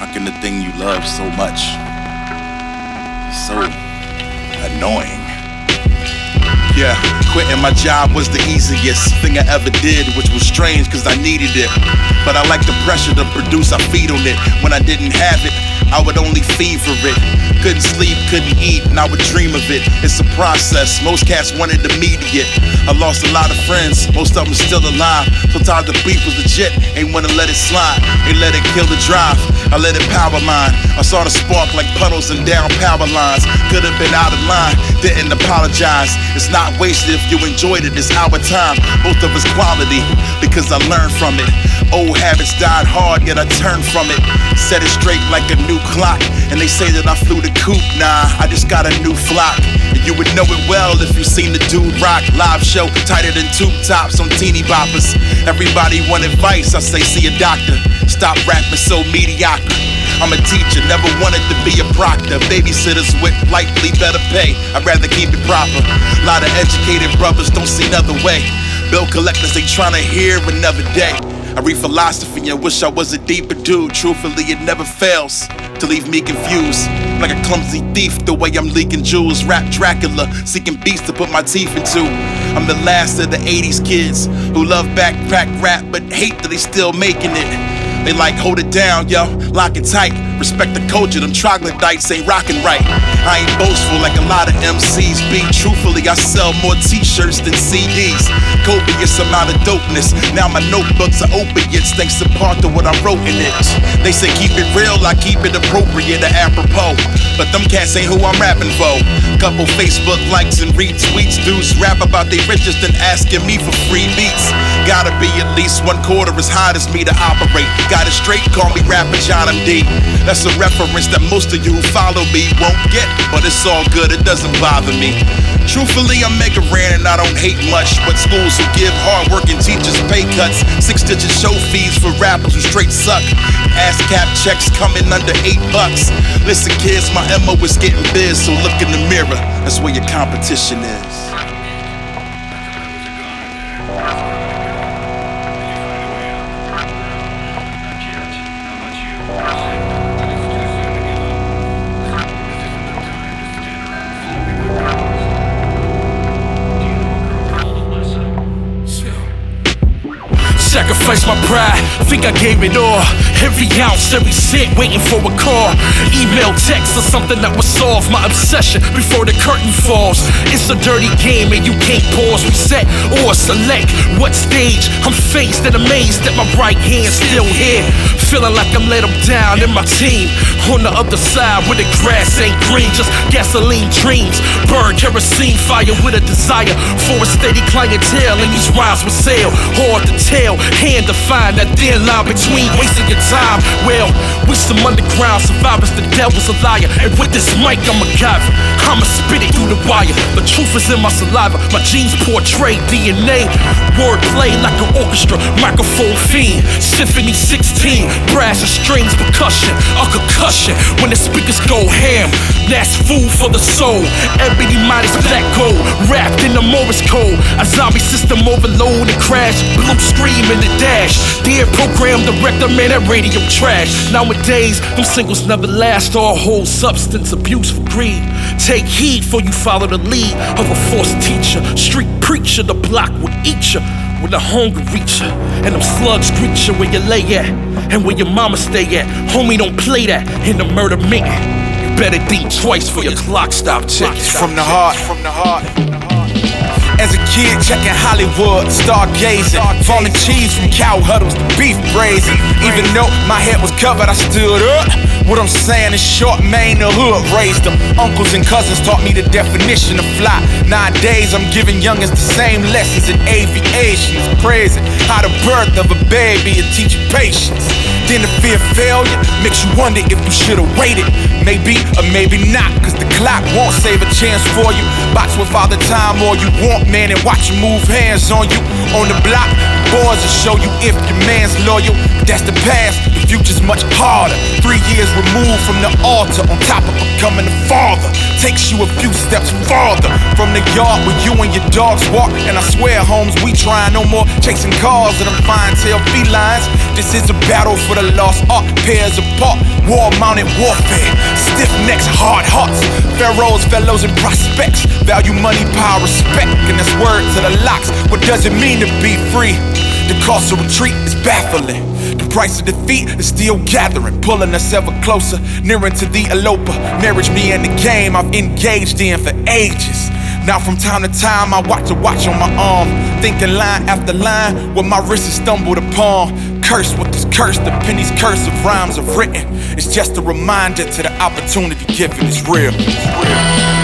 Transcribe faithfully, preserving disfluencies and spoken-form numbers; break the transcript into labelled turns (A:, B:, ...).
A: How can the thing you love so much be so annoying? Yeah, quitting my job was the easiest thing I ever did, which was strange cause I needed it. But I like the pressure to produce, I feed on it. When I didn't have it, I would only feed for it. Couldn't sleep, couldn't eat, and I would dream of it. It's a process, most cats wanted immediate. I lost a lot of friends, most of them still alive. Sometimes the beef was legit, ain't wanna let it slide. Ain't let it kill the drive, I let it power mine. I saw the spark like puddles and down power lines. Could've been out of line, didn't apologize. It's not wasted if you enjoyed it, it's our time. Both of us quality, because I learned from it. Old habits died hard, yet I turned from it. Set it straight like a new clock. And they say that I flew the coop, nah, I just got a new flock. And you would know it well if you seen the dude rock. Live show, tighter than tube tops on teeny boppers. Everybody want advice, I say see a doctor. Stop rapping so mediocre. I'm a teacher, never wanted to be a proctor. Babysitters with likely better pay, I'd rather keep it proper. Lot of educated brothers don't see another way. Bill collectors, they tryna hear another day. I read philosophy and wish I was a deeper dude. Truthfully, it never fails to leave me confused. Like a clumsy thief, the way I'm leaking jewels. Rap Dracula, seeking beats to put my teeth into. I'm the last of the eighties kids who love backpack rap, but hate that they still making it. They like, hold it down, yo, lock it tight. Respect the culture, them troglodytes ain't rockin' right. I ain't boastful like a lot of M Cs be. Truthfully, I sell more t-shirts than C Ds. Copious amount of dopeness. Now my notebooks are opiates, thanks to part of what I wrote in it. They say keep it real, I keep it appropriate or apropos. But them cats ain't who I'm rapping for. Couple Facebook likes and retweets. Dudes rap about they riches, then asking me for free beats. Gotta be at least one quarter as hot as me to operate. Got it straight, call me rapper John M D. That's a reference that most of you who follow me won't get, but it's all good, it doesn't bother me. Truthfully, I'm Mega Ran and I don't hate much, but schools who give hard-working teachers pay cuts, six-digit show fees for rappers who straight suck. ASCAP checks coming under eight bucks. Listen, kids, my M O is getting biz, so look in the mirror. That's where your competition is.
B: Sacrifice my pride, think I gave it all. Every ounce, every cent, waiting for a call. Email, text, or something that will solve my obsession before the curtain falls. It's a dirty game and you can't pause, reset, or select what stage. I'm phased and amazed that my right hand's still here. Feeling like I'm let them down in my team. On the other side where the grass ain't green, just gasoline dreams. Burn kerosene fire with a desire for a steady clientele, and these rhymes will sail hard to tell. Hand to find that thin line between wasting your time. Well, we some underground survivors, the devil's a liar. And with this mic, I'm a MacGyver. I'ma spit it through the wire. The truth is in my saliva. My genes portray D N A. Wordplay like an orchestra, microphone fiend. Symphony sixteen, brass and strings, percussion, a concussion. When the speakers go ham, that's food for the soul. Ebony Midas black gold, wrapped in the Morse code. A zombie system overload and crash. Blue scream in the dash. Dear program director, man, that radio trash. Nowadays, them singles never last or hold substance abuse for greed. Take heed for you follow the lead of a forced teacher. Street preacher, the block will eat ya when the hunger reach ya. And them slugs greet ya where you lay at and where your mama stay at. Homie, don't play that in the murder meeting. You better think twice for your clock stop ticking.
C: From the heart, from the heart. As a kid, checking Hollywood, stargazing. Falling cheese from cow huddles to beef braising. Even though my head was covered, I stood up. What I'm saying is short, man, the hood raised them. Uncles and cousins taught me the definition of fly. Nowadays, I'm giving youngins the same lessons in aviation. It's crazy how the birth of a baby will teach you patience. Then the fear of failure makes you wonder if you should've waited. Maybe or maybe not, cause the clock won't save a chance for you. Box with all the time all you want, man, and watch you move hands on you. On the block, boys will show you if your man's loyal. But that's the past, the future's much harder. Three years removed from the altar, on top of becoming a father. Takes you a few steps farther from the yard where you and your dogs walk. And I swear, Holmes, we try no more chasing cars and them fine-tailed felines. This is a battle for the lost art, pairs apart, war-mounted warfare. Stiff necks, hard hearts, pharaohs, fellows, and prospects. Value money, power, respect, and that's word to the locks. What does it mean to be free? The cost of retreat is baffling. The price of defeat is still gathering, pulling us ever closer, nearing to the eloper. Marriage me and the game I've engaged in for ages. Now from time to time I watch a watch on my arm, thinking line after line what my wrist has stumbled upon. Cursed with this curse, the penny's curse of rhymes I've written. It's just a reminder to the opportunity given. It's real. It's real.